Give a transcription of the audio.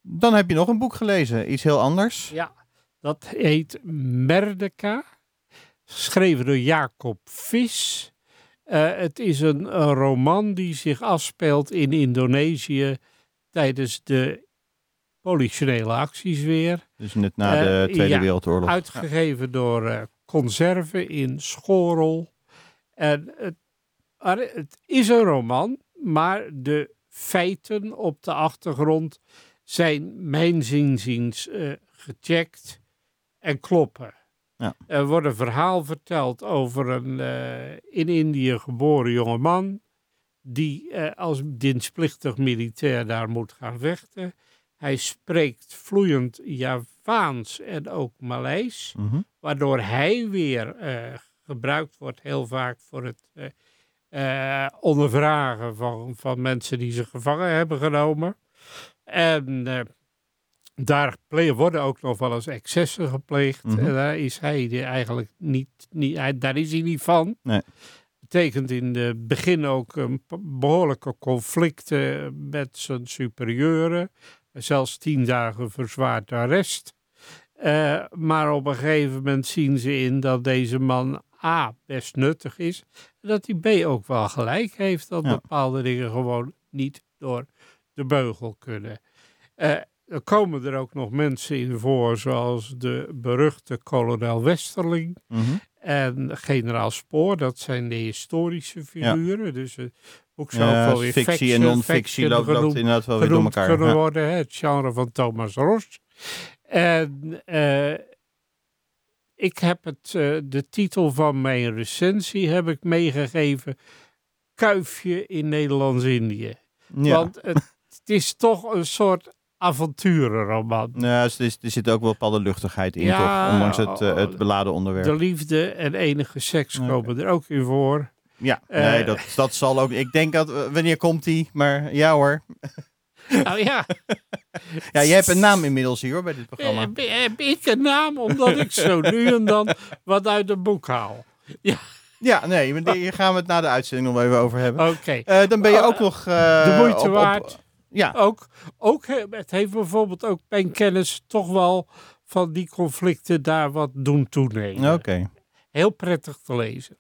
Dan heb je nog een boek gelezen, iets heel anders. Ja, dat heet Merdeka, geschreven door Jacob Vis. Het is een roman die zich afspeelt in Indonesië tijdens de politionele acties weer. Dus net na de Tweede Wereldoorlog. Uitgegeven door Conserve in Schorel. En het is een roman, maar de feiten op de achtergrond zijn mijns inziens gecheckt en kloppen. Ja. Er wordt een verhaal verteld over een in Indië geboren jongeman die als dienstplichtig militair daar moet gaan vechten. Hij spreekt vloeiend Javaans en ook Maleis, waardoor hij weer gebruikt wordt heel vaak voor het ondervragen van mensen die ze gevangen hebben genomen. En daar worden ook nog wel eens excessen gepleegd. En daar is hij eigenlijk daar is hij niet van. Nee. Betekent in het begin ook een behoorlijke conflicten met zijn superieuren. Zelfs 10 dagen verzwaard arrest. Maar op een gegeven moment zien ze in dat deze man A, best nuttig is. En dat hij B ook wel gelijk heeft dat bepaalde dingen gewoon niet door de beugel kunnen. Er komen er ook nog mensen in voor, zoals de beruchte kolonel Westerling en generaal Spoor. Dat zijn de historische figuren. Ja. Dus het boek zou ook wel weer fictie en non-fictie loopt dat inderdaad wel weer door elkaar. Kunnen worden, het genre van Thomas Ros. En ik heb de titel van mijn recensie heb ik meegegeven, Kuifje in Nederlands-Indië. Ja. Want het is toch een soort avonturenroman. Ja, er zit ook wel bepaalde luchtigheid in, toch? Ondanks het beladen onderwerp. De liefde en enige seks komen er ook in voor. Ja, nee, dat zal ook. Ik denk dat, wanneer komt die? Maar ja hoor. Nou ja. Ja, jij hebt een naam inmiddels hier hoor, bij dit programma. Heb ik een naam, omdat ik zo nu en dan wat uit het boek haal. Ja. Ja, nee, hier gaan we het na de uitzending nog even over hebben. Oké. Dan ben je ook nog... de moeite waard. Ja. Ook, het heeft bijvoorbeeld ook mijn kennis toch wel van die conflicten daar wat doen toenemen. Oké. Heel prettig te lezen.